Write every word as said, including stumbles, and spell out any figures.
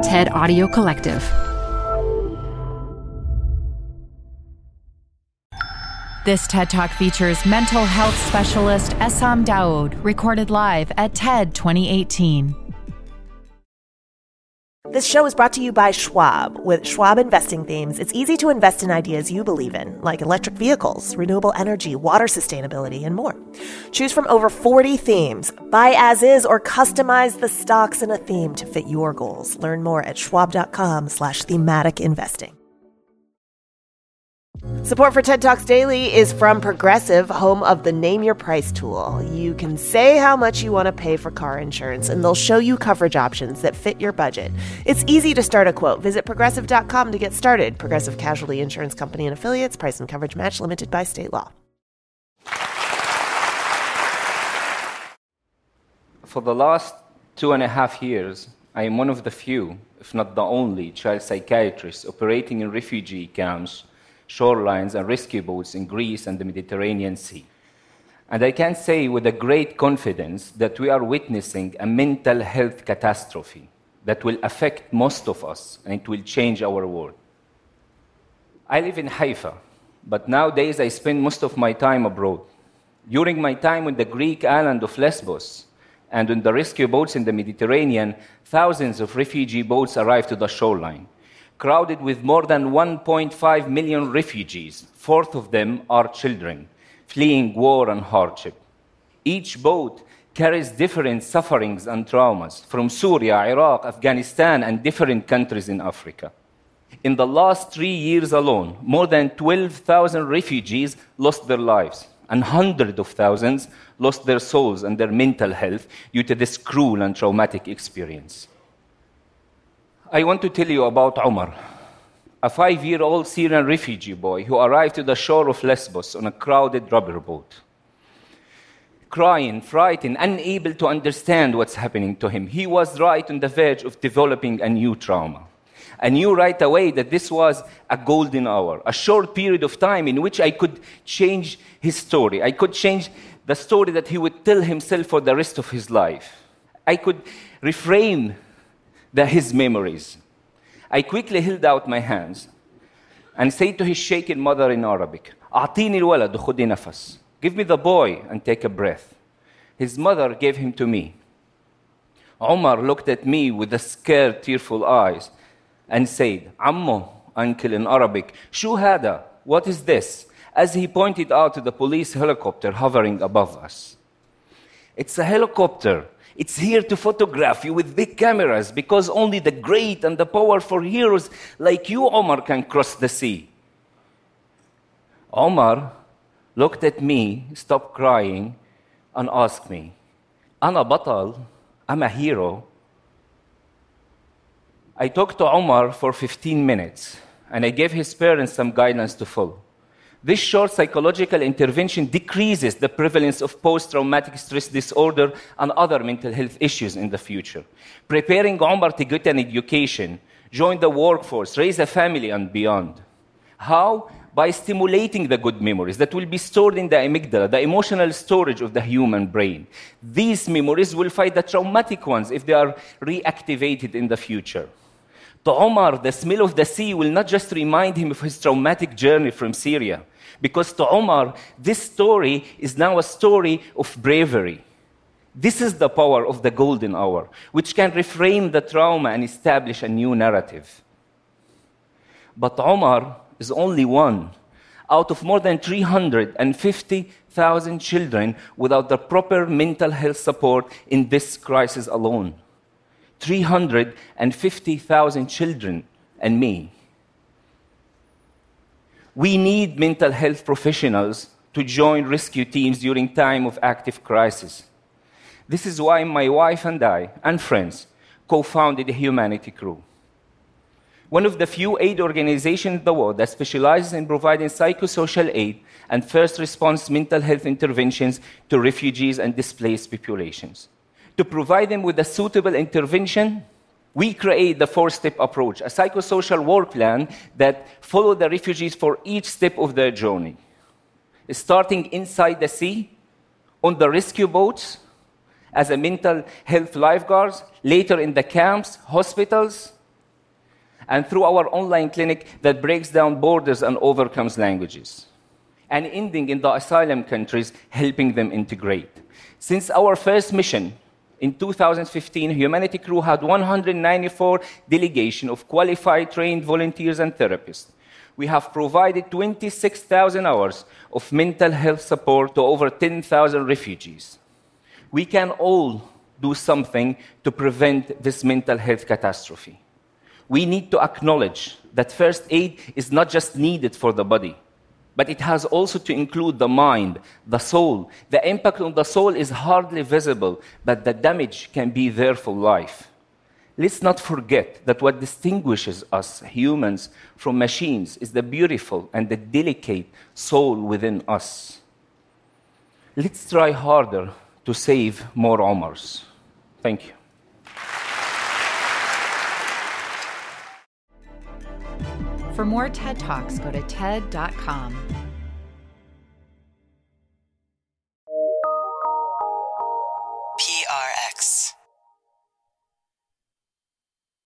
TED Audio Collective. This TED Talk features mental health specialist Essam Daoud, recorded live at TED twenty eighteen. This show is brought to you by Schwab. With Schwab investing themes, it's easy to invest in ideas you believe in, like electric vehicles, renewable energy, water sustainability, and more. Choose from over forty themes. Buy as is or customize the stocks in a theme to fit your goals. Learn more at schwab.com slash thematic investing. Support for TED Talks Daily is from Progressive, home of the Name Your Price tool. You can say how much you want to pay for car insurance, and they'll show you coverage options that fit your budget. It's easy to start a quote. Visit progressive dot com to get started. Progressive Casualty Insurance Company and Affiliates. Price and coverage match limited by state law. For the last two and a half years, I am one of the few, if not the only, child psychiatrists operating in refugee camps, shorelines, and rescue boats in Greece and the Mediterranean Sea. And I can say with a great confidence that we are witnessing a mental health catastrophe that will affect most of us, and it will change our world. I live in Haifa, but nowadays I spend most of my time abroad. During my time on the Greek island of Lesbos and on the rescue boats in the Mediterranean, thousands of refugee boats arrive to the shoreline, crowded with more than one point five million refugees. Fourth of them are children, fleeing war and hardship. Each boat carries different sufferings and traumas from Syria, Iraq, Afghanistan, and different countries in Africa. In the last three years alone, more than twelve thousand refugees lost their lives, and hundreds of thousands lost their souls and their mental health due to this cruel and traumatic experience. I want to tell you about Omar, a five-year-old Syrian refugee boy who arrived to the shore of Lesbos on a crowded rubber boat. Crying, frightened, unable to understand what's happening to him. He was right on the verge of developing a new trauma. I knew right away that this was a golden hour, a short period of time in which I could change his story. I could change the story that he would tell himself for the rest of his life. I could reframe the, his memories. I quickly held out my hands and said to his shaken mother in Arabic, أعطيني الولد وخذي نفس. Give me the boy and take a breath. His mother gave him to me. Omar looked at me with the scared, tearful eyes and said, Ammo, uncle in Arabic, شو هذا? What is this? As he pointed out to the police helicopter hovering above us. It's a helicopter. It's here to photograph you with big cameras because only the great and the powerful heroes like you, Omar, can cross the sea. Omar looked at me, stopped crying, and asked me, أنا بطل, I'm a hero. I talked to Omar for fifteen minutes, and I gave his parents some guidance to follow. This short psychological intervention decreases the prevalence of post-traumatic stress disorder and other mental health issues in the future, preparing Omar to get an education, join the workforce, raise a family, and beyond. How? By stimulating the good memories that will be stored in the amygdala, the emotional storage of the human brain. These memories will fight the traumatic ones if they are reactivated in the future. To Omar, the smell of the sea will not just remind him of his traumatic journey from Syria, because to Omar, this story is now a story of bravery. This is the power of the golden hour, which can reframe the trauma and establish a new narrative. But Omar is only one out of more than three hundred fifty thousand children without the proper mental health support in this crisis alone. three hundred fifty thousand children and me. We need mental health professionals to join rescue teams during time of active crisis. This is why my wife and I, and friends, co-founded the Humanity Crew, one of the few aid organizations in the world that specializes in providing psychosocial aid and first response mental health interventions to refugees and displaced populations. To provide them with a suitable intervention, we create the four-step approach, a psychosocial work plan that follows the refugees for each step of their journey, starting inside the sea, on the rescue boats, as a mental health lifeguards, later in the camps, hospitals, and through our online clinic that breaks down borders and overcomes languages, and ending in the asylum countries, helping them integrate. Since our first mission in two thousand fifteen, Humanity Crew had one hundred ninety-four delegation of qualified trained volunteers and therapists. We have provided twenty-six thousand hours of mental health support to over ten thousand refugees. We can all do something to prevent this mental health catastrophe. We need to acknowledge that first aid is not just needed for the body, but it has also to include the mind, the soul. The impact on the soul is hardly visible, but the damage can be there for life. Let's not forget that what distinguishes us humans from machines is the beautiful and the delicate soul within us. Let's try harder to save more Omars. Thank you. For more TED Talks, go to TED dot com. P R X.